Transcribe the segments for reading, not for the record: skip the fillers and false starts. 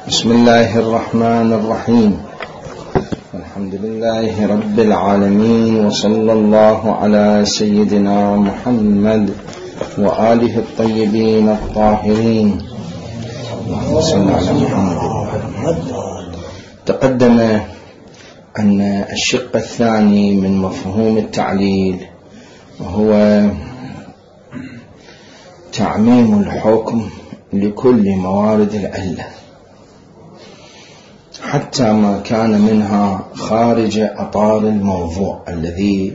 بسم الله الرحمن الرحيم. الحمد لله رب العالمين، وصلى الله على سيدنا محمد وآله الطيبين الطاهرين. صلى على محمد. تقدم أن الشق الثاني من مفهوم التعليل وهو تعميم الحكم لكل موارد العلة حتى ما كان منها خارج أطار الموضوع الذي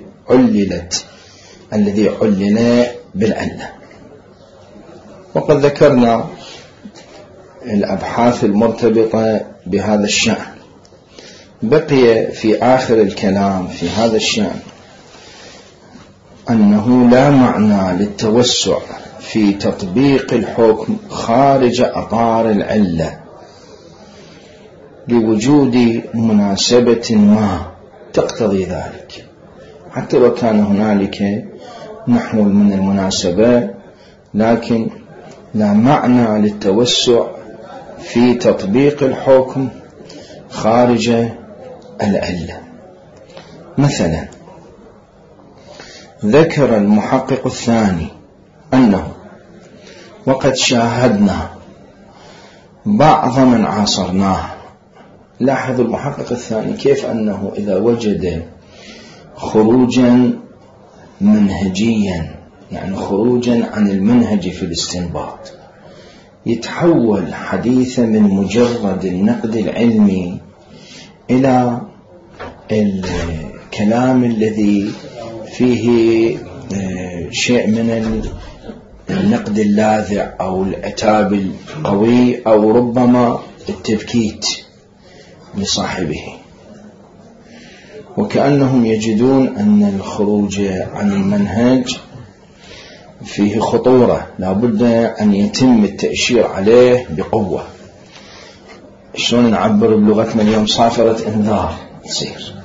علل بالعلة. وقد ذكرنا الأبحاث المرتبطة بهذا الشأن. بقي في آخر الكلام في هذا الشأن أنه لا معنى للتوسع في تطبيق الحكم خارج أطار العلة لوجود مناسبة ما تقتضي ذلك، حتى لو كان هنالك نحو من المناسبة، لكن لا معنى للتوسع في تطبيق الحكم خارج العلة. مثلا ذكر المحقق الثاني أنه وقد شاهدنا بعض من عاصرناه. لاحظ المحقق الثاني كيف أنه إذا وجد خروجا منهجيا، يعني خروجا عن المنهج في الاستنباط، يتحول حديثا من مجرد النقد العلمي إلى الكلام الذي فيه شيء من النقد اللاذع أو العتاب القوي أو ربما التبكيت لصاحبه، وكأنهم يجدون أن الخروج عن المنهج فيه خطورة، لا بد أن يتم التأشير عليه بقوة. شلون نعبر بلغتنا اليوم؟ صافرة انذار تصير.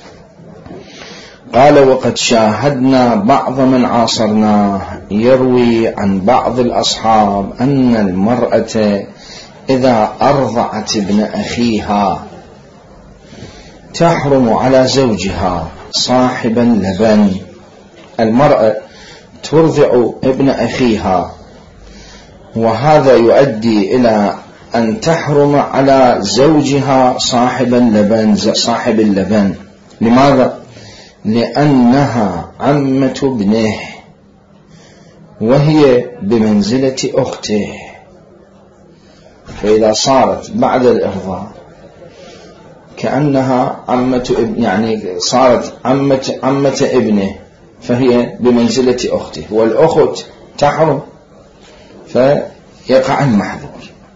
قال وقد شاهدنا بعض من عاصرناه يروي عن بعض الأصحاب أن المرأة إذا أرضعت ابن أخيها تحرم على زوجها صاحب اللبن. المرأة ترضع ابن أخيها، وهذا يؤدي إلى أن تحرم على زوجها صاحب اللبن. لماذا؟ لأنها عمة ابنه وهي بمنزلة أخته، فإذا صارت بعد الإرضاع كأنها عمة ابن، يعني صارت عمة ابنه، فهي بمنزلة أخته، والأخت تحرم فيقع المحظور.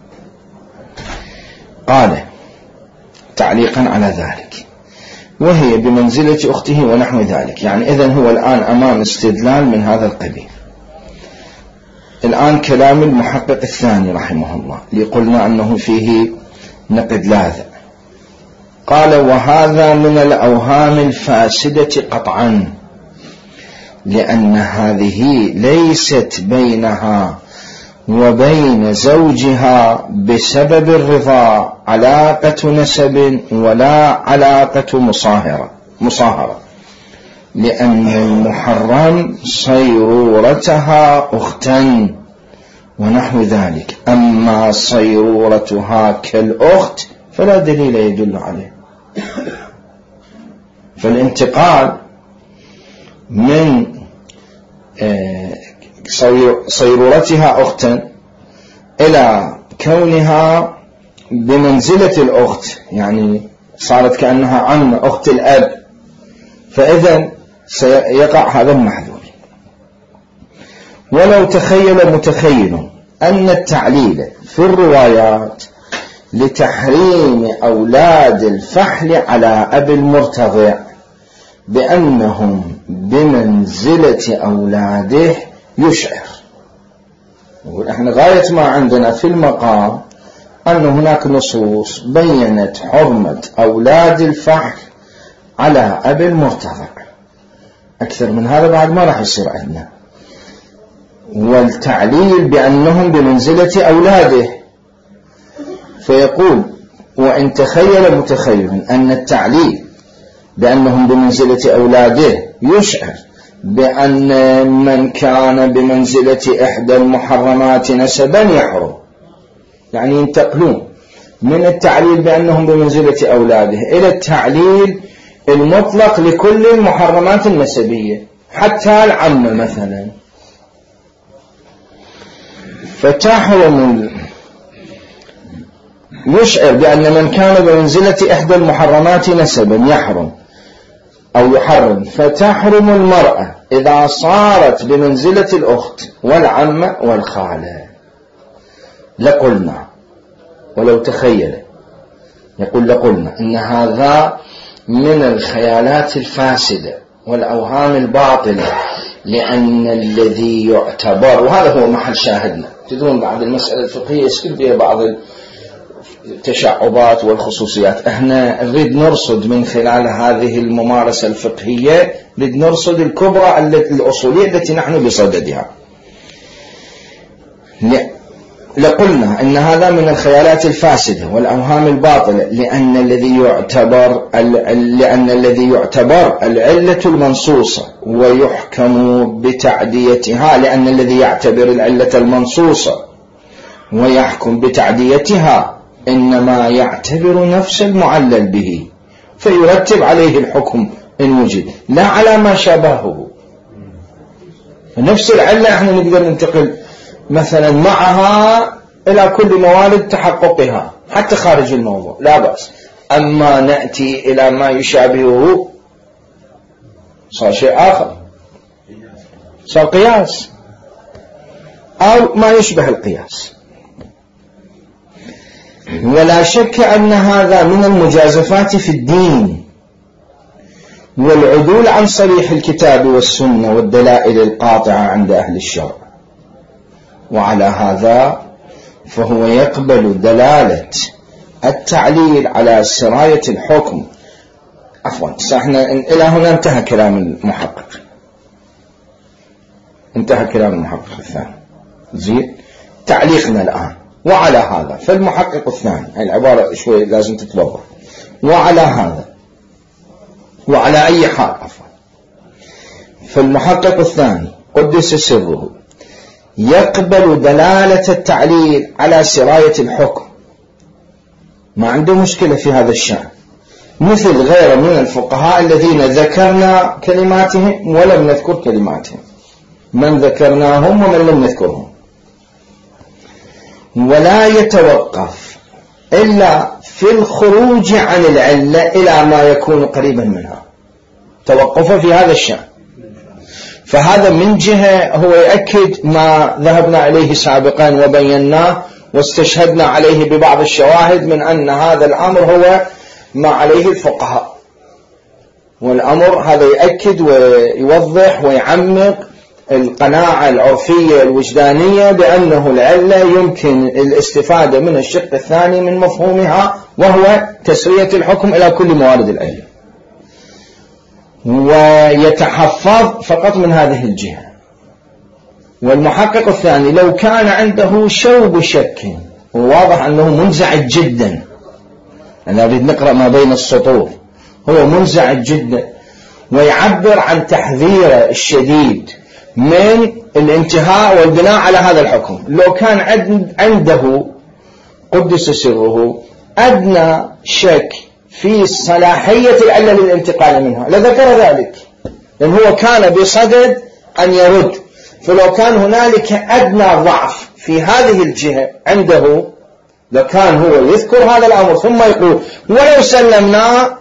قال تعليقا على ذلك وهي بمنزلة أخته ونحو ذلك، يعني إذن هو الآن أمام استدلال من هذا القبيل. الآن كلام المحقق الثاني رحمه الله لقلنا أنه فيه نقد لاذع. قال وهذا من الأوهام الفاسدة قطعا، لأن هذه ليست بينها وبين زوجها بسبب الرضا علاقة نسب ولا علاقة مصاهرة، لأن المحرم صيرورتها أختا ونحو ذلك، أما صيرورتها كالأخت فلا دليل يدل عليه. فالانتقال من صيرورتها أختا إلى كونها بمنزلة الأخت، يعني صارت كأنها عم أخت الأب، فإذن سيقع هذا المحذور. ولو تخيل متخيل أن التعليل في الروايات لتحريم أولاد الفحل على أبي المرتضع بأنهم بمنزلة أولاده يشعر. نقول احنا غاية ما عندنا في المقام أن هناك نصوص بيّنت حرمة أولاد الفحل على أبي المرتضع، أكثر من هذا بعد ما راح يصير عندنا. والتعليل بأنهم بمنزلة أولاده فيقول: وإن تخيل متخيل أن التعليل بأنهم بمنزلة أولاده يشعر بأن من كان بمنزلة إحدى المحرمات نسبا يحرم، يعني ينتقلون من التعليل بأنهم بمنزلة أولاده إلى التعليل المطلق لكل المحرمات النسبية حتى العمة مثلا. فتحرم يشعر بأن من كان بمنزلة إحدى المحرمات نسبا يحرم أو يحرم، فتحرم المرأة إذا صارت بمنزلة الأخت والعمة والخالة. لقلنا ولو تخيل، يقول لقلنا إن هذا من الخيالات الفاسدة والأوهام الباطلة، لأن الذي يعتبر، وهذا هو محل شاهدنا، تدرون بعض المسألة الفقهية يسكت بها بعض التشعبات والخصوصيات، احنا نريد نرصد من خلال هذه الممارسة الفقهية، نريد نرصد الكبرى الأصولية التي نحن بصددها. لقلنا إن هذا من الخيالات الفاسدة والأوهام الباطلة، لأن الذي يعتبر العلة المنصوصة ويحكم بتعديتها، لأن الذي يعتبر العلة المنصوصة ويحكم بتعديتها إنما يعتبر نفس المعلل به فيرتب عليه الحكم إن وجد، لا على ما شابهه. نفس العلة احنا نقدر ننتقل مثلا معها إلى كل موارد تحققها حتى خارج الموضوع، لا بأس. أما نأتي إلى ما يشابهه صار شيء آخر، صار قياس أو ما يشبه القياس. ولا شك أن هذا من المجازفات في الدين والعدول عن صريح الكتاب والسنة والدلائل القاطعة عند أهل الشرع. وعلى هذا فهو يقبل دلالة التعليل على سراية الحكم. عفوا، إلى هنا انتهى كلام المحقق، انتهى كلام المحقق الثاني. زين، تعليقنا الآن وعلى هذا. فالمحقق الثاني، العبارة شوي لازم تتوضح. وعلى هذا، وعلى أي حال عفوا، فالمحقق الثاني قدس سره يقبل دلالة التعليل على سراية الحكم، ما عنده مشكلة في هذا الشأن، مثل غير من الفقهاء الذين ذكرنا كلماتهم ولم نذكر كلماتهم، من ذكرناهم ومن لم نذكرهم. ولا يتوقف إلا في الخروج عن العلة إلى ما يكون قريبا منها، توقف في هذا الشأن. فهذا من جهة هو يأكد ما ذهبنا إليه سابقا وبيناه واستشهدنا عليه ببعض الشواهد من أن هذا الأمر هو ما عليه الفقهاء، والأمر هذا يأكد ويوضح ويعمق القناعة العرفية الوجدانية بأنه العلة يمكن الاستفادة من الشق الثاني من مفهومها، وهو تسرية الحكم إلى كل موارد العلة، ويتحفظ فقط من هذه الجهة. والمحقق الثاني لو كان عنده شوب شك، وواضح أنه منزعج جدا، أنا أريد نقرأ ما بين السطور، هو منزعج جدا ويعبر عن تحذيره الشديد من الانتهاء والبناء على هذا الحكم. لو كان عنده قدس سره أدنى شك في صلاحية العلة للانتقال منها لذكر ذلك، لأن هو كان بصدد أن يرد. فلو كان هنالك أدنى ضعف في هذه الجهة عنده لكان هو يذكر هذا الأمر ثم يقول ولو سلمنا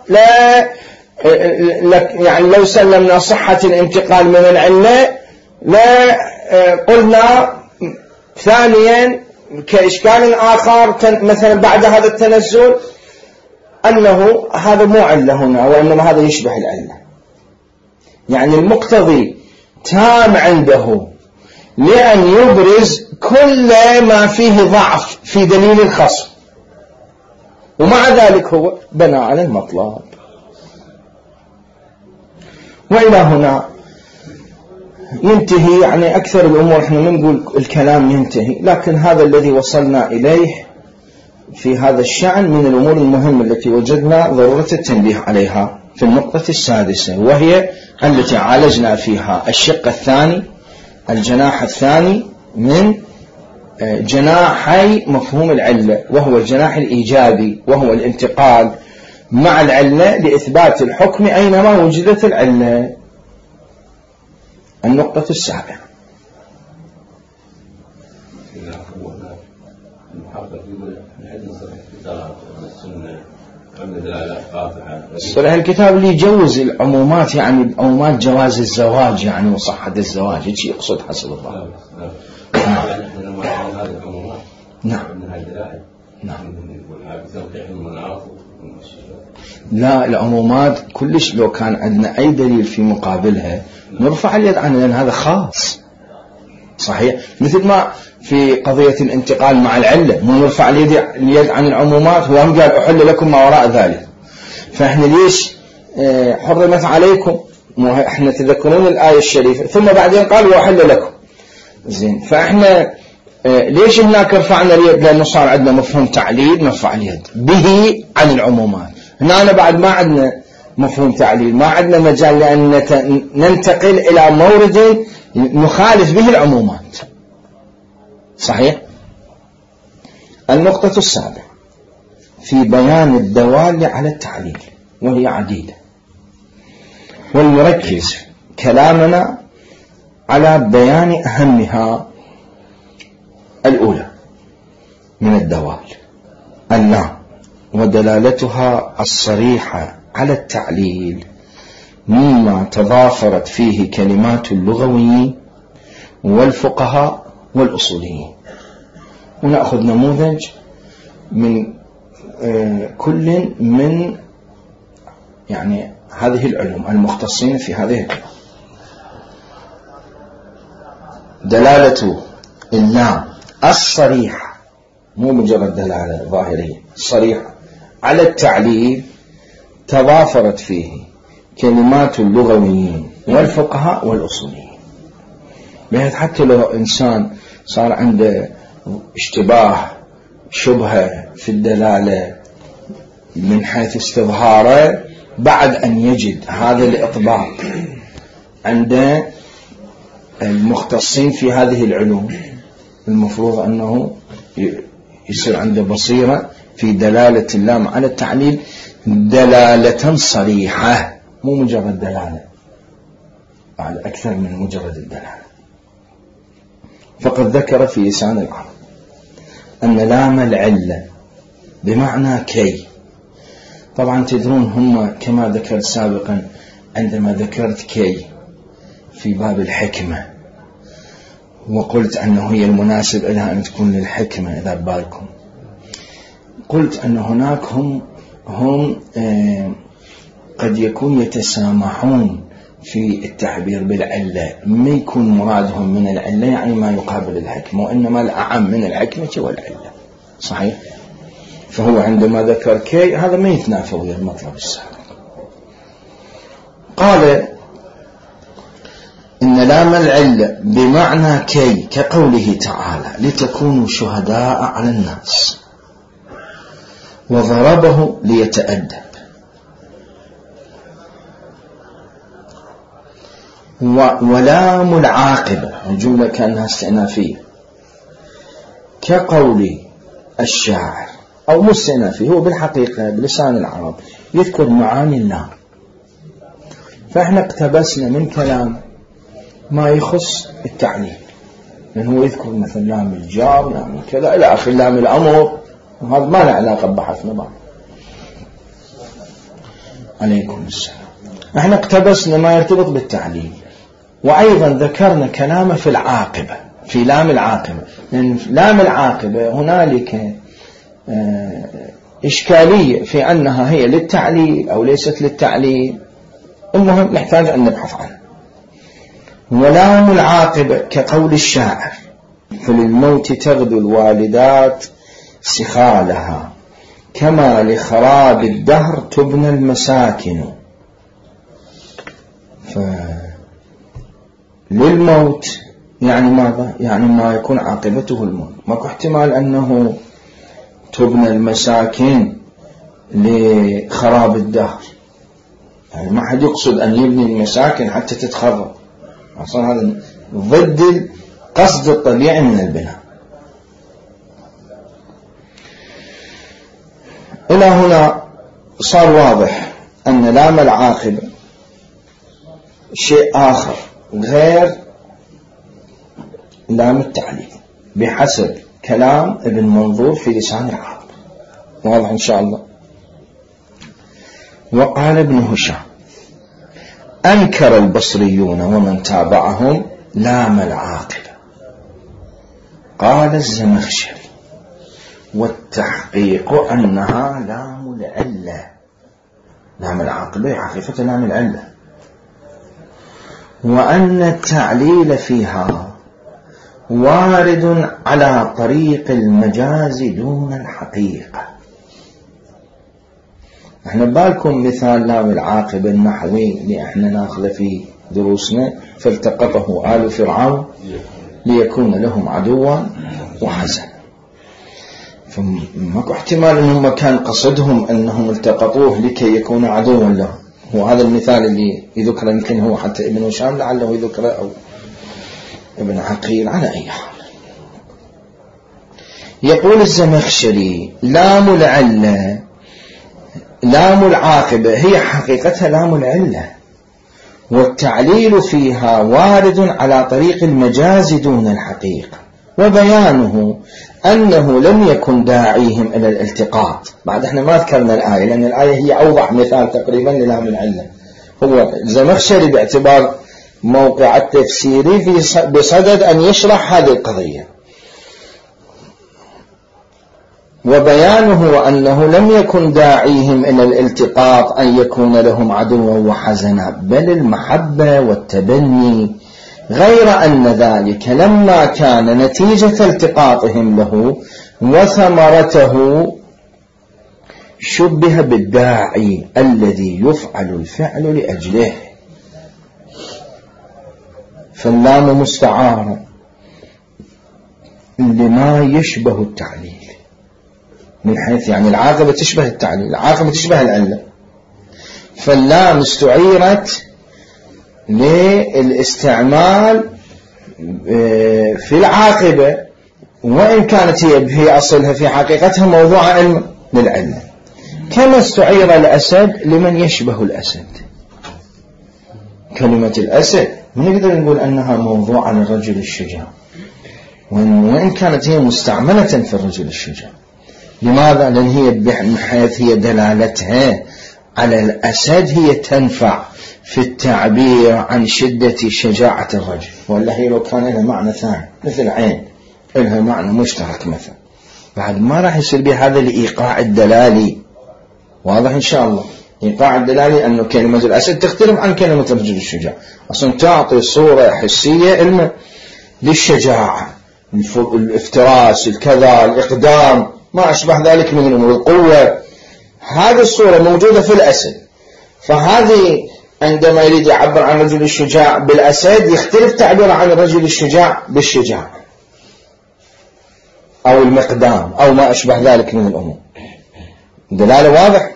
يعني لو سلمنا صحة الانتقال من العلة لا قلنا ثانيا كإشكال آخر مثلا بعد هذا التنزل أنه هذا مو علة هنا، وإنما هذا يشبه العلة. يعني المقتضي تام عنده لأن يبرز كل ما فيه ضعف في دليل الخصم، ومع ذلك هو بنى على المطلب. وإلى هنا ينتهي، يعني أكثر الأمور احنا ما نقول الكلام ينتهي، لكن هذا الذي وصلنا إليه في هذا الشأن من الأمور المهمة التي وجدنا ضرورة التنبيه عليها في النقطة السادسة، وهي التي عالجنا فيها الشق الثاني، الجناح الثاني من جناحي مفهوم العلة، وهو الجناح الإيجابي، وهو الانتقال مع العلة لإثبات الحكم أينما وجدت العلة. النقطة السابعة، صلح الكتاب اللي يجوز العمومات، يعني عمومات جواز الزواج يعني وصحة الزواج، هيك يقصد حسب الله. نعم نعم. لا، العمومات كلش لو كان عندنا أي دليل في مقابلها نرفع اليد عنه، لأن هذا خاص. صحيح، مثل ما في قضية الانتقال مع العلة مو نرفع اليد عن العمومات، هو هم قال أحل لكم ما وراء ذلك. فإحنا ليش حرمت عليكم؟ إحنا تذكرون الآية الشريفة ثم بعدين قال وأحل لكم. زين، فإحنا ليش هناك رفعنا اليد؟ لأنه صار عندنا مفهوم تعليل نرفع اليد به عن العمومات. هنا بعد ما عندنا مفهوم تعليل، ما عندنا مجال لأن ننتقل إلى مورد نخالف به العمومات. صحيح. النقطة السابعة في بيان الدوال على التعليل، وهي عديدة، ونركز كلامنا على بيان أهمها. الأولى من الدوال اللام، ودلالتها الصريحة على التعليل مما تضافرت فيه كلمات اللغويين والفقهاء والأصوليين. ونأخذ نموذج من كل من يعني هذه العلوم المختصين في هذه العلوم. دلالة اللام الصريحة، مو مجرد دلالة ظاهرية، صريحة على التعليل تضافرت فيه كلمات اللغويين والفقهاء والأصوليين، بحيث حتى لو إنسان صار عنده اشتباه شبهة في الدلالة من حيث استظهاره، بعد أن يجد هذا الإطباق عند المختصين في هذه العلوم، المفروض أنه يصير عنده بصيرة في دلالة اللام على التعليل دلالة صريحة، مو مجرد دلالة، على أكثر من مجرد الدلالة. فقد ذكر في لسان العرب أن لام العلة بمعنى كي. طبعا تدرون هم كما ذكرت سابقا عندما ذكرت كي في باب الحكمة، وقلت أنه هي المناسب لها أن تكون للحكمة، إذا بالكم قلت أن هناك هم قد يكون يتسامحون في التعبير بالعلة، ما يكون مرادهم من العلة يعني ما يقابل الحكمة، وإنما الأعم من الحكمة والعلة. صحيح. فهو عندما ذكر كي هذا ما يتنافى ويا المطلب السابق. قال إن لام العلة بمعنى كي كقوله تعالى لتكونوا شهداء على الناس، وضربه ليتأدب. ولام العاقبة الجملة كأنها استئنافية كقول الشاعر، أو مستئنافي، هو بالحقيقة بلسان العرب يذكر معاني اللام. فإحنا اقتبسنا من كلام ما يخص التعليل، لأنه يذكر مثل لام الجار، لام كذا إلى آخر، لام الأمر، وهذا ما له علاقة بحثنا بعد. عليكم السلام. احنا اقتبسنا ما يرتبط بالتعليل، وأيضا ذكرنا كلامه في العاقبة، في لام العاقبة، لأن لام العاقبة هنالك إشكالية في أنها هي للتعليل أو ليست للتعليل، المهم نحتاج أن نبحث عنه. ولام العاقبة كقول الشاعر فللموت تغدو الوالدات سخالها كما لخراب الدهر تبنى المساكن. للموت يعني ماذا؟ يعني ما يكون عاقبته الموت. ماكو احتمال أنه تبنى المساكن لخراب الدهر، يعني ما حد يقصد أن يبني المساكن حتى تتخرب، أصلا هذا ضد القصد الطبيعي من البناء. إلى هنا صار واضح أن لام العاقبة شيء آخر غير لام التعليل بحسب كلام ابن منظور في لسان العرب. واضح إن شاء الله. وقال ابن هشام: أنكر البصريون ومن تابعهم لام العاقبة. قال الزمخشري: والتحقيق أنها لام العلة. لام العاقبة حقيقة لام العلة، وأن التعليل فيها وارد على طريق المجاز دون الحقيقة. احنا بالكم مثال لام العاقبة النحوي اللي احنا ناخذه في دروسنا: فالتقطه آل فرعون ليكون لهم عدوا وحزنا. فماكو احتمال انهم كان قصدهم انهم التقطوه لكي يكون عدوا لهم. وهذا المثال اللي يذكر يمكن هو حتى ابن هشام لعله يذكره أو ابن عقيل. على أي حال، يقول الزمخشري: لام العلة لام العاقبة هي حقيقتها لام العلة، والتعليل فيها وارد على طريق المجاز دون الحقيقة، وبيانه أنه لم يكن داعيهم إلى الالتقاط. بعد احنا ما ذكرنا الآية لأن الآية هي أوضح مثال تقريبا للام العلة. هو الزمخشري باعتبار موقع التفسيري بصدد أن يشرح هذه القضية. وبيانه أنه لم يكن داعيهم إلى الالتقاط أن يكون لهم عدوا وحزنا، بل المحبة والتبني، غير أن ذلك لما كان نتيجة التقاطهم له وثمرته شبه بالداعي الذي يفعل الفعل لأجله. فاللام مستعارة لما يشبه التعليل، من حيث يعني العاقبة تشبه التعليل، العاقبة تشبه العلة. فاللام استعيرت للاستعمال في العاقبة، وإن كانت هي في أصلها في حقيقتها موضوع علم للعلة، كما استعير الأسد لمن يشبه الأسد. كلمة الأسد نقدر نقول أنها موضوع للرجل الشجاع، وإن كانت هي مستعملة في الرجل الشجاع. لماذا؟ لأن هي بحيث هي دلالتها على الأسد هي تنفع في التعبير عن شدة شجاعة الرجل، ولا هي لو كان لها معنى ثاني مثل عين لها معنى مشترك مثلا، بعد ما راح يصير بهذا الإيقاع الدلالي. واضح إن شاء الله. إيقاع الدلالي أنه كلمة الأسد تختلف عن كلمة الرجل الشجاع، أصلا تعطي صورة حسية للشجاعة، الافتراس، الكذا، الإقدام، ما أشبه ذلك من الأمور، القوة. هذه الصورة موجودة في الأسد، فهذه عندما يريد يعبر عن الرجل الشجاع بالأسد يختلف تعبير عن الرجل الشجاع بالشجاع أو المقدام أو ما أشبه ذلك من الأمور. دلالة واضح.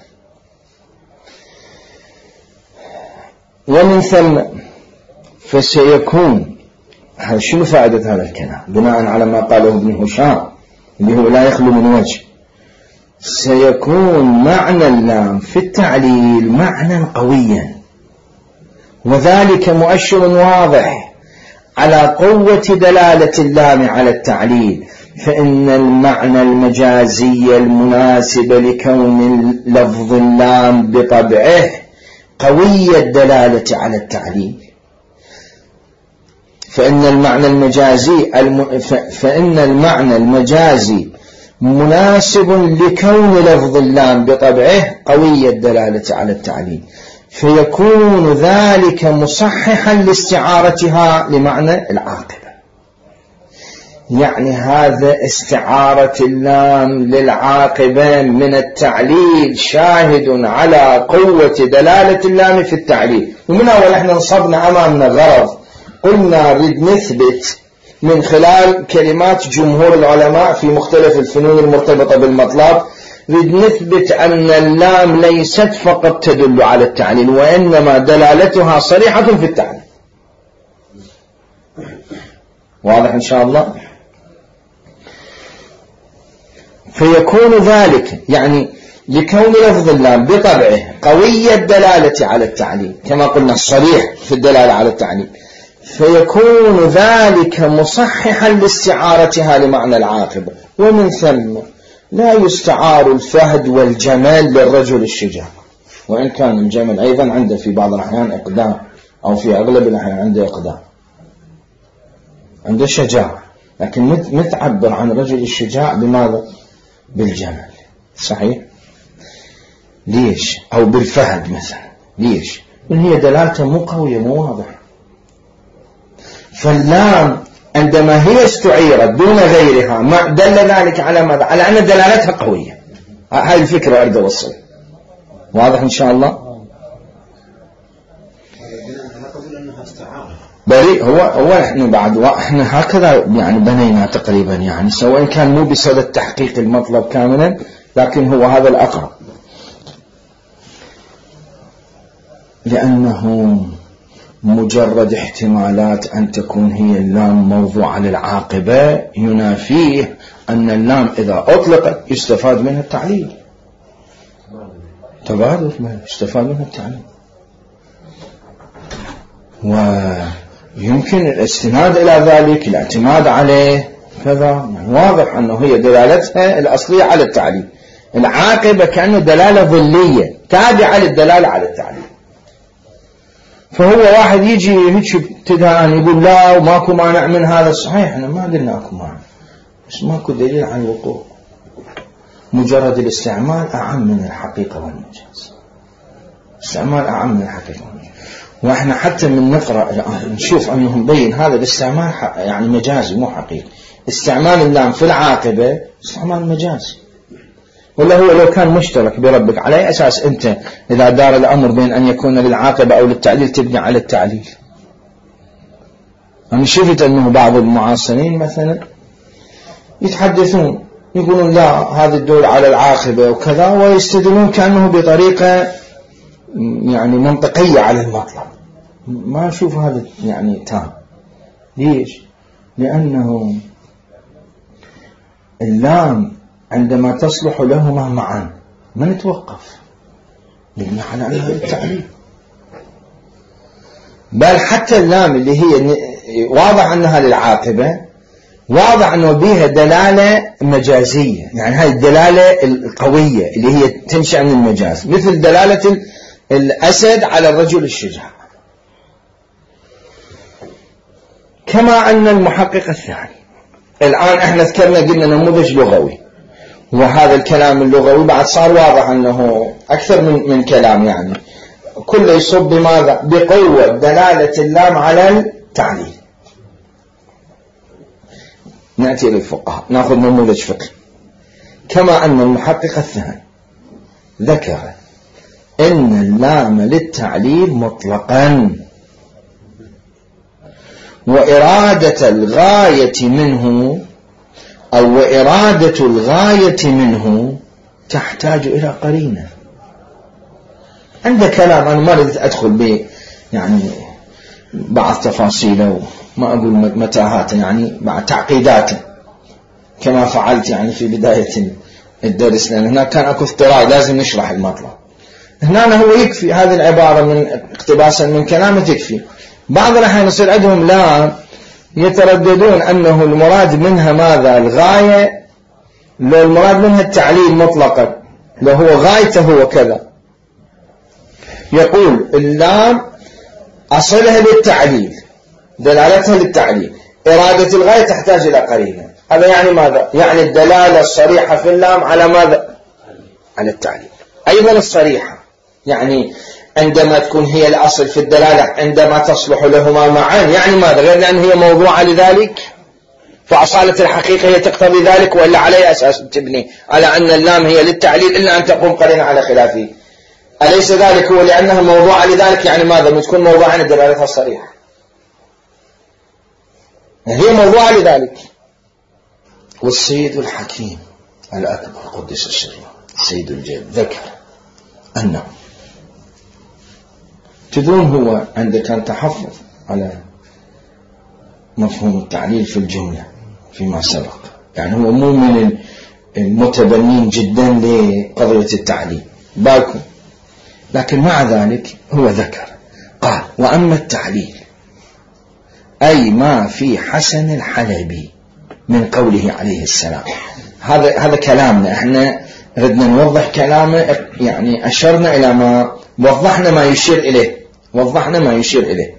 ومن ثم فسيكون، شنو فائدة هذا الكلام بناء على ما قاله ابن هشام اللي هو لا يخلو من وجه؟ سيكون معنى اللام في التعليل معنى قويا، وذلك مؤشر واضح على قوة دلالة اللام على التعليل، فإن المعنى المجازي المناسب لكون لفظ اللام بطبعه قوي الدلالة على التعليل. فإن المعنى المجازي مناسب لكون لفظ اللام بطبعه قوي الدلالة على التعليل، فيكون ذلك مصححا لاستعارتها لمعنى العاقبة. يعني هذا استعارة اللام للعاقبة من التعليل شاهد على قوة دلالة اللام في التعليل. ومن أول احنا نصبنا أمامنا غرض، قلنا نريد نثبت من خلال كلمات جمهور العلماء في مختلف الفنون المرتبطة بالمطلب نثبت أن اللام ليست فقط تدل على التعليل، وإنما دلالتها صريحة في التعليل. واضح إن شاء الله؟ فيكون ذلك يعني لكون لفظ اللام بطبعه قوي الدلالة على التعليل كما قلنا الصريح في الدلالة على التعليل، فيكون ذلك مصححا لاستعارتها لمعنى العاقبة، ومن ثم لا يستعار الفهد والجمال للرجل الشجاع، وإن كان الجمل أيضا عنده في بعض الأحيان إقدام، أو في أغلب الأحيان عنده إقدام، عنده شجاعة، لكن نتعبر عن الرجل الشجاع بماذا؟ بالجمل. صحيح؟ ليش؟ أو بالفهد مثلا. ليش؟ إن هي دلالته مو قوية مو واضحة. فاللام عندما هي استعيرت دون غيرها ما دل ذلك على ماذا؟ على أن دلالتها قوية. هاي الفكرة أريد أوصل. واضح إن شاء الله؟ بريء هو إحنا بعد إحنا هكذا يعني بنينا تقريبا، يعني سواء كان مو بصدد تحقيق المطلب كاملا، لكن هو هذا الأقرب، لأنه مجرد احتمالات أن تكون هي اللام موضوعة للعاقبة ينافيه أن اللام إذا أطلقت يستفاد منها التعليل، تبادل يستفاد منها التعليل، ويمكن الاستناد إلى ذلك الاعتماد عليه كذا. يعني واضح أنه هي دلالتها الأصلية على التعليل، العاقبة كأنه دلالة ظلية تابعة للدلالة على التعليل. فهو واحد يجي هيك ابتداء يقول لا وماكو مانع من هذا، صحيح احنا ما قلنا اكو مانع، بس ماكو دليل على الوقوع، مجرد الاستعمال اعم من الحقيقة والمجاز، استعمال اعم من الحقيقة والمجاز. واحنا حتى من نقرأ نشوف انه مبين هذا الاستعمال يعني مجازي مو حقيقي، استعمال اللام في العاقبة استعمال مجازي، ولا هو لو كان مشترك بربك على أي أساس أنت إذا دار الأمر بين أن يكون للعاقبة أو للتعليل تبني على التعليل؟ أنا شفت أنه بعض المعاصرين مثلا يتحدثون يقولون لا هذا الدول على العاقبة وكذا، ويستدلون كأنه بطريقة يعني منطقية على المطلب. ما أشوف هذا يعني تام. ليش؟ لأنه اللام عندما تصلح لهما معا ما نتوقف، نبني على أنها التعليل. بل حتى اللام اللي هي واضح أنها للعاقبة واضح أنه بها دلالة مجازية، يعني هاي الدلالة القوية اللي هي تنشأ من المجاز، مثل دلالة الأسد على الرجل الشجاع. كما أن المحقق الثاني الآن احنا ذكرنا قلنا نموذج لغوي، وهذا الكلام اللغوي بعد صار واضح أنه أكثر من كلام، يعني كله يصب بماذا؟ بقوة دلالة اللام على التعليل. نأتي للفقهاء نأخذ نموذج فقهي. كما أن المحقق الثاني ذكر إن اللام للتعليل مطلقا، وإرادة الغاية منه أو إرادة الغاية منه تحتاج إلى قرينة. عند كلام أنا ما أريد أدخل به يعني بعض تفاصيله، ما أقول متاهاته، يعني بعض تعقيداته كما فعلت يعني في بداية الدرس، لأن هناك كان أكو افتراض لازم نشرح المطلب. هنا هو يكفي هذه العبارة من اقتباسا من كلامه تكفي. بعض الأحيان يصير عندهم لا يترددون أنه المراد منها ماذا؟ الغاية، لو المراد منها التعليل مطلقا، لو هو غايته هو كذا. يقول اللام أصلها للتعليل، دلالتها للتعليل، إرادة الغاية تحتاج إلى قرينة. هذا يعني ماذا؟ يعني الدلالة الصريحة في اللام على ماذا؟ على التعليل. أيضا الصريحة يعني عندما تكون هي الأصل في الدلالة عندما تصلح لهما معا، يعني ماذا؟ غير لأن هي موضوعة لذلك، فأصالة الحقيقة هي تقتضي ذلك، وإلا على أساس تبني على أن اللام هي للتعليل إلا أن تقوم قرينة على خلافه. أليس ذلك هو لأنها موضوعة لذلك؟ يعني ماذا؟ تكون موضوعة دلالتها الصريحة. هي موضوعة لذلك. والسيد الحكيم الأكبر قدس السره السيد الجليل ذكر أنه تدرون هو عنده كان تحفظ على مفهوم التعليل في الجملة فيما سبق، يعني هو مو من المتبنين جدا لقضية التعليل بالكم، لكن مع ذلك هو ذكر قال: وأما التعليل أي ما في حسن الحلبي من قوله عليه السلام. هذا كلامنا احنا ردنا نوضح كلامه، يعني أشرنا إلى ما وضحنا ما يشير إليه.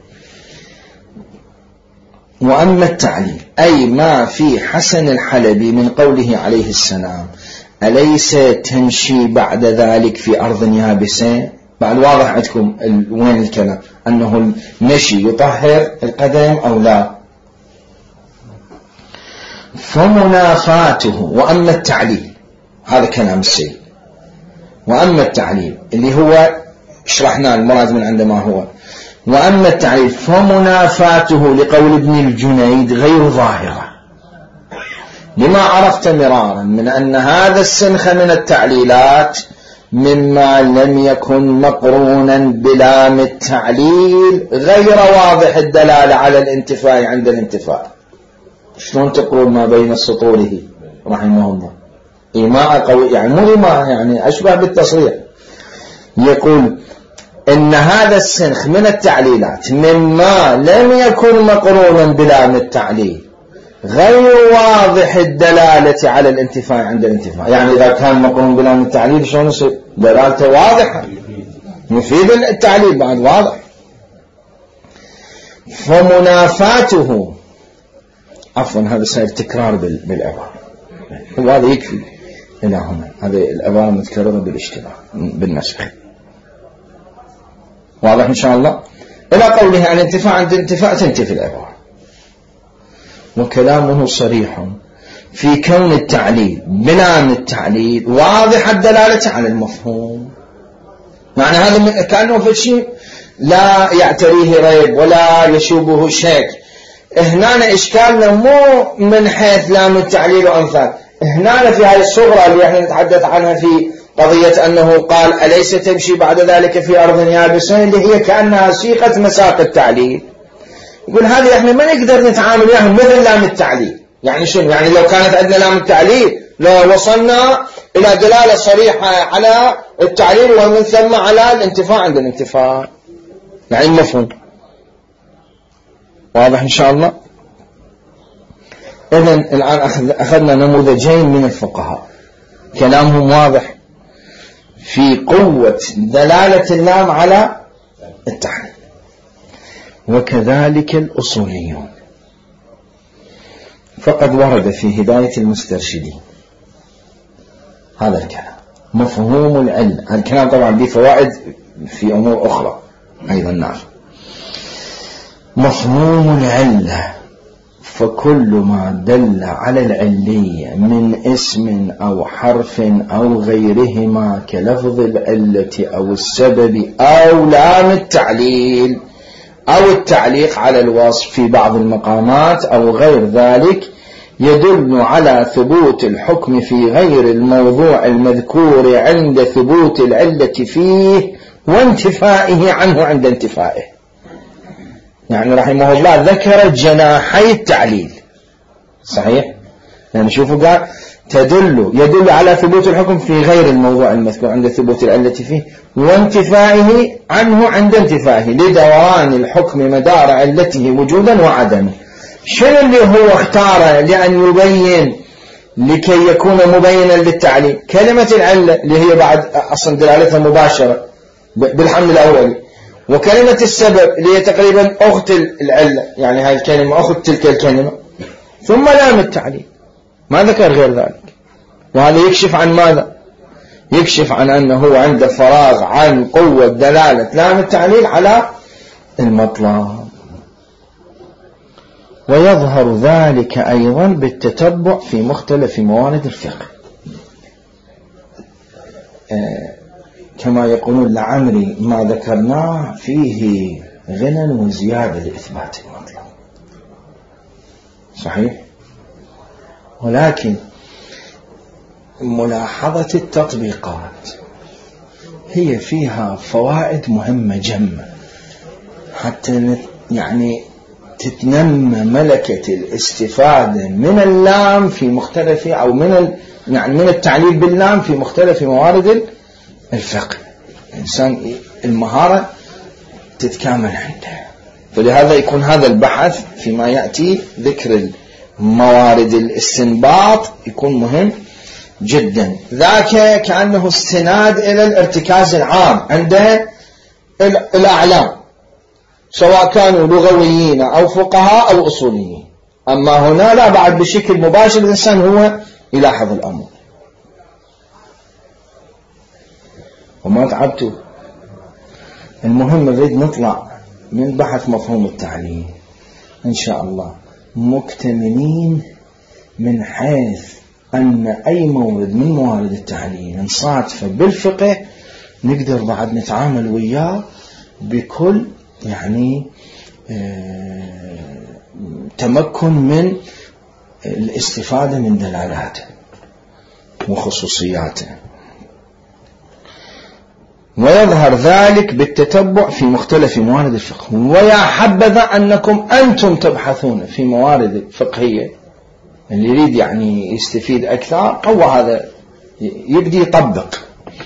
وأما التعليل أي ما في حسن الحلبي من قوله عليه السلام: أليس تمشي بعد ذلك في أرض يابسة؟ بعد واضح عندكم وين الكلام، أنه المشي يطهر القدم أو لا. فمنافاته. وأما التعليل هذا كلام السيد. وأما التعليل اللي هو شرحنا المراد من عندما هو. وأما التعليل فمنافاته لقول ابن الجنيد غير ظاهرة، لما عرفت مرارا من أن هذا السنخ من التعليلات مما لم يكن مقرونا بلام التعليل غير واضح الدلالة على الانتفاء عند الانتفاء. شلون تقول ما بين سطوره رحمه الله إيماء قوي، يعني مو إيماء، يعني أشبه بالتصريح. يقول إن هذا السنخ من التعليلات مما لم يكن مقرونا بلام التعليل غير واضح الدلالة على الانتفاع عند الانتفاع. يعني إذا كان مقرون بلام التعليل شلون يصير دلالته واضحة، مفيد التعليل بعد واضح. فمنافاته، عفوا هذا سائل تكرار بالعبارة، وهذا يكفي إلى هنا. هذه العبارة متكررة بالاشتباه بالنسخ، واضح إن شاء الله. إلى قوله عن الانتفاع عند الانتفاع تنتفي العبارة. وكلامه صريح في كون التعليل بلام التعليل واضح الدلالة على المفهوم. معنى هذا كأنه في شيء لا يعتريه ريب ولا يشوبه شك. هنا إشكالنا مو من حيث لام التعليل وأمثال، هنا في هذه الصغرى اللي احنا نتحدث عنها في قضية أنه قال أليس تمشي بعد ذلك في أرض يابسة، اللي هي كأنها سيقة مساق التعليل. يقول هذه احنا ما نقدر نتعامل وياها مثل لام التعليل. يعني شنو؟ يعني لو كانت عندنا لام التعليل لو وصلنا إلى دلالة صريحة على التعليل ومن ثم على الانتفاع عند الانتفاع، يعني المفهوم واضح إن شاء الله. إذن الآن أخذنا نموذجين من الفقهاء كلامهم واضح في قوة دلالة اللام على التعليل. وكذلك الأصوليون، فقد ورد في هداية المسترشدين هذا الكلام مفهوم العلة. هذا الكلام طبعا به فوائد في أمور أخرى أيضا نعرف. مفهوم العلة فكل ما دل على العلية من اسم أو حرف أو غيرهما كلفظ العلة أو السبب أو لام التعليل أو التعليق على الوصف في بعض المقامات أو غير ذلك يدل على ثبوت الحكم في غير الموضوع المذكور عند ثبوت العلة فيه وانتفائه عنه عند انتفائه. يعني رحمه الله ذكر جناحي التعليل صحيح، يعني شوفوا قال يدل على ثبوت الحكم في غير الموضوع المذكور عند ثبوت العلة فيه وانتفائه عنه عند انتفائه لدوران الحكم مدار علته وجودا وعدما. شنو اللي هو اختاره لأن يبين لكي يكون مبينا للتعليل؟ كلمة العلة اللي هي بعد أصلا دلالتها مباشرة بالحمل الأول، وكلمة السبب اللي هي تقريبا أخت العلة، يعني هاي الكلمة أخت تلك الكلمة، ثم لام التعليل ما ذكر غير ذلك. وهذا يكشف عن ماذا؟ يكشف عن أنه عنده فراغ عن قوة دلالة لام التعليل على المطلب. ويظهر ذلك أيضا بالتتبع في مختلف موارد الفقه، كما يقولون لعمري ما ذكرناه فيه غنى وزيادة لإثبات المطلب. صحيح. ولكن ملاحظة التطبيقات هي فيها فوائد مهمة جمة حتى يعني تتنمى ملكة الاستفادة من اللام في مختلف أو من التعليل باللام في مختلف موارد الفقه. الإنسان المهارة تتكامل عنده، فلهذا يكون هذا البحث فيما يأتي ذكر موارد الاستنباط يكون مهم جدا. ذاك كأنه استناد إلى الارتكاز العام عند الأعلام سواء كانوا لغويين أو فقهاء أو أصوليين. أما هنا لا، بعد بشكل مباشر الإنسان هو يلاحظ الأمر. وما تعبتوا. المهم نريد نطلع من بحث مفهوم التعليل إن شاء الله مكتملين، من حيث أن أي مورد من موارد التعليل نصادفه بالفقه نقدر بعد نتعامل وياه بكل يعني تمكن من الاستفادة من دلالاته وخصوصياته. ويظهر ذلك بالتتبع في مختلف موارد الفقه. ويا حبذا أنكم أنتم تبحثون في موارد فقهية. اللي يريد يعني يستفيد أكثر هو هذا يبدي يطبق.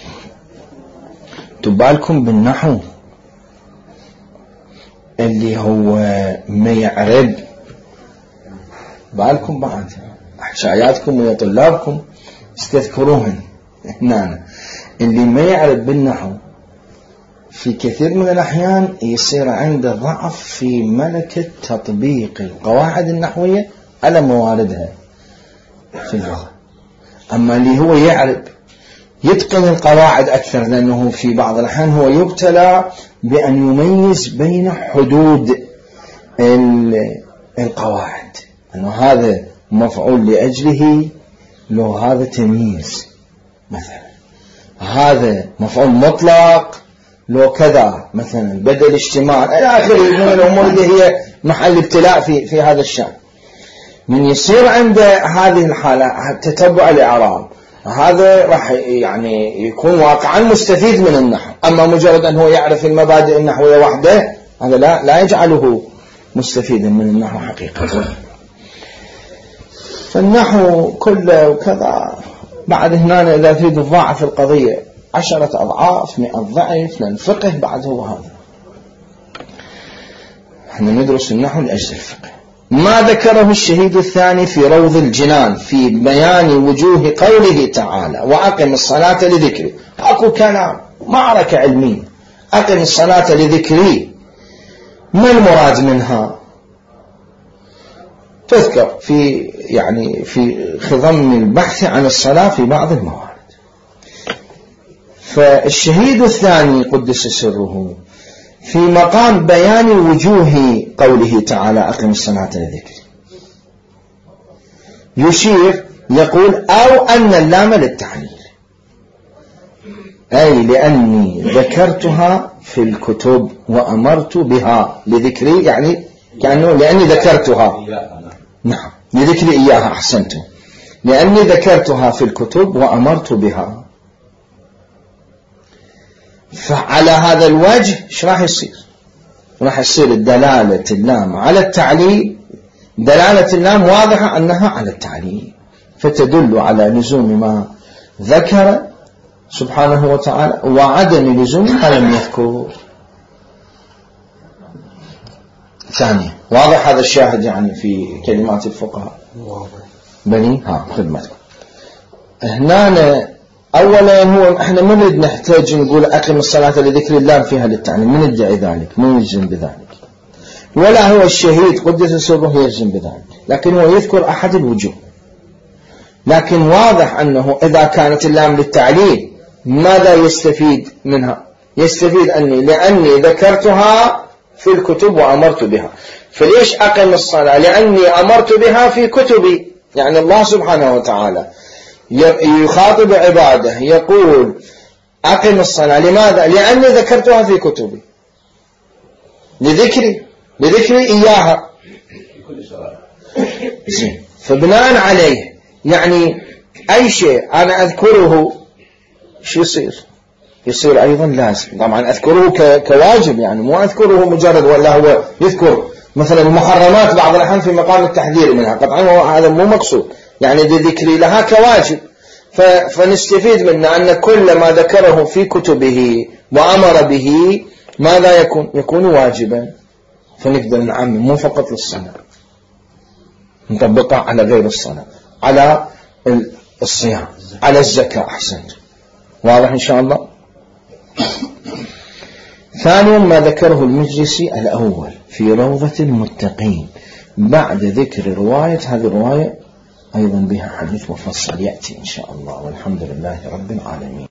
تبالكم بالنحو اللي هو ما يعرب، بالكم بعد حشاياتكم ويا طلابكم استذكروهن هنا. اللي ما يعرب بالنحو في كثير من الأحيان يصير عنده ضعف في ملكة تطبيق القواعد النحوية على مواردها في اللغة. أما اللي هو يعرب يتقن القواعد أكثر، لأنه في بعض الأحيان هو يبتلى بأن يميز بين حدود القواعد، أنه هذا مفعول لأجله، لو هذا تمييز مثلا، هذا مفعول مطلق لو كذا مثلا، بدل اجتماع إلى آخره من الأمور اللي هي محل ابتلاء في هذا الشأن. من يصير عند هذه الحالة تتبع الإعراب، هذا راح يعني يكون واقعا مستفيد من النحو. أما مجرد أنه يعرف المبادئ النحوية وحده، هذا لا يجعله مستفيدا من النحو حقيقة. فالنحو كله وكذا. بعد هنا إذا تريد تضاعف القضية 10 أضعاف 100 ضعف للفقه، بعد هو هذا. احنا ندرس النحو لأجل الفقه. ما ذكره الشهيد الثاني في روض الجنان في بيان وجوه قوله تعالى وأقم الصلاة لذكري. أكو كلام معركة علمية، أقم الصلاة لذكري، ما المراد منها؟ تذكر في خضم البحث عن الصلاة في بعض الموارد. فالشهيد الثاني قدس سره في مقام بيان وجوه قوله تعالى أقم الصلاة لذكري يشير يقول أو أن اللام للتعليل، أي لأني ذكرتها في الكتب وأمرت بها لذكري، يعني كأنه لأني ذكرتها، نعم لذكري إياها، أحسنتم، لأني ذكرتها في الكتب وأمرت بها. فعلى هذا الوجه ايش راح يصير؟ راح يصير دلالة اللام على التعليل، دلالة اللام واضحة أنها على التعليل، فتدل على لزوم ما ذكر سبحانه وتعالى وعدم لزوم ما لم يذكر. ثانيا واضح هذا الشاهد يعني في كلمات الفقهاء بني خدمتكم هنا. أولا هو احنا ما نريد نحتاج نقول أقم الصلاة لذكر الله فيها للتعليم، من يدعي ذلك، من يجزم بذلك، ولا هو الشهيد قدس سره يجزم بذلك، لكن هو يذكر أحد الوجوه. لكن واضح أنه إذا كانت اللام للتعليل ماذا يستفيد منها؟ يستفيد لأني ذكرتها في الكتب وأمرت بها. فليش أقم الصلاة؟ لأني أمرت بها في كتبي، يعني الله سبحانه وتعالى يخاطب عباده يقول أقم الصلاة، لماذا؟ لأني ذكرتها في لذكري إياها زين. فبناء عليه يعني أي شيء أنا أذكره شو يصير أيضا لازم. طبعا أذكره كواجب، يعني مو أذكره مجرد ولا هو يذكر مثلا المحرمات بعض الأحيان في مقام التحذير منها، طبعا هذا مو مقصود، يعني ذكري لها كواجب. فنستفيد منه أن كل ما ذكره في كتبه وأمر به ماذا يكون واجبا، فنقدر نعمم مو فقط للصلاة، نطبقه على غير الصلاة، على الصيام، على الزكاة. أحسنت، واضح إن شاء الله. ثانيا ما ذكره المجلسي الأول في روضة المتقين بعد ذكر رواية، هذه الرواية أيضا بها حديث مفصل يأتي إن شاء الله، والحمد لله رب العالمين.